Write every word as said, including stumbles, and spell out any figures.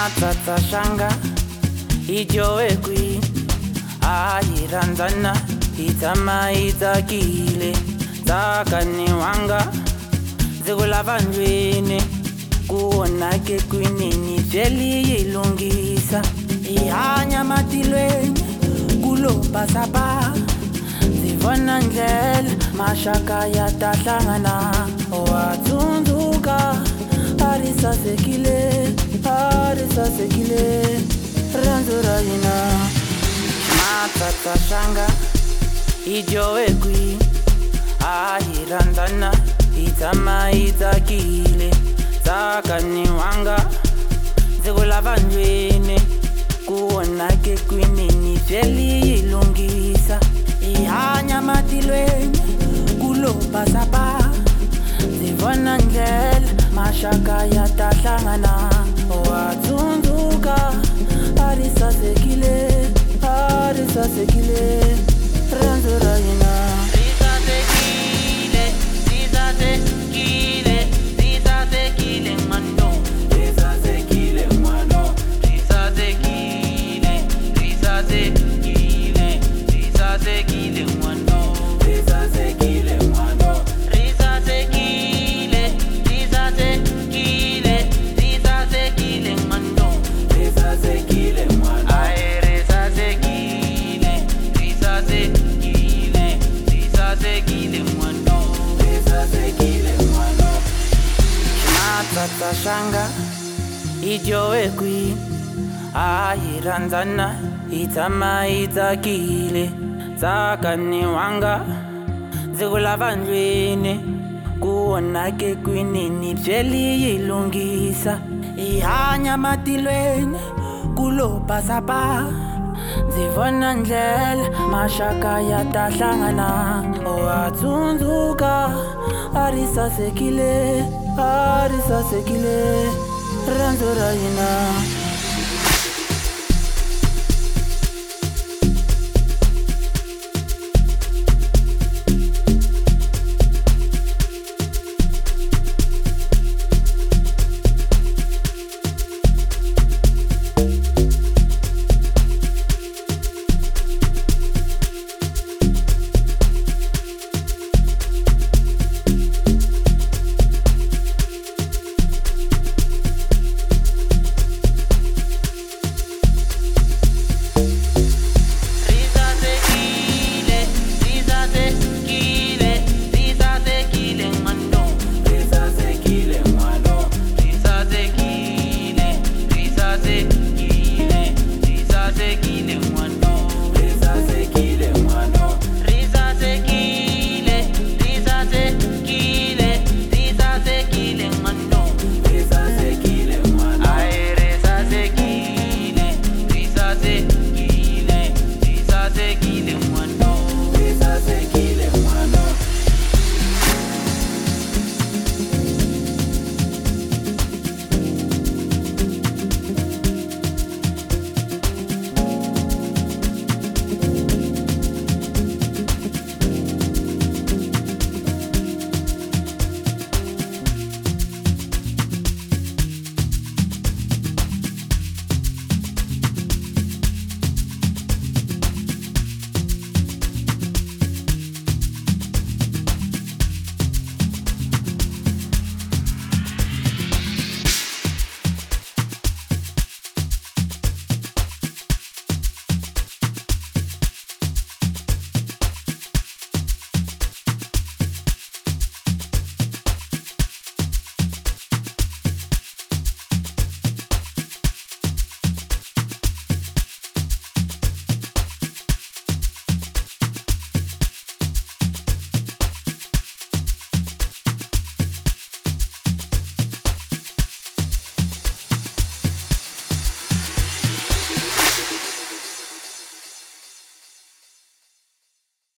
Matata shanga ijowe kwi ayiranzana itama itakile takani wanga zikulavanjweni kuonake kwinini jeli yilungisa ihanya matilweni kulopasapa zivona ndlela mashaka yatahlangana watunduka arisasekile arisasekile ranzurayina matata shanga ijowe kwi ayiranzana itama itakile takani wanga zikulavanjweni kuonake kwinini jeli yilungisa ihanya matilweni kulopasapa zivona ndlela mashaka yatahlangana watunduka arisasekile arisasekile ranzurayina risasekile risasekile risasekile mando risasekile mano risasekile risasekile risasekile mando risasekile mano risasekile risasekile risasekile mando risasekile mano ay risasekile risasekile risasekile mando risasekile mano matata shanga ijowe kwi ayiranzana itama itakile takani wanga zikulavanjweni kuonake kwinini jeli yilungisa ihanya matilweni kulopasapa zivona ndlela mashaka yatahlangana watunduka arisasekile arisasekile ranzurayina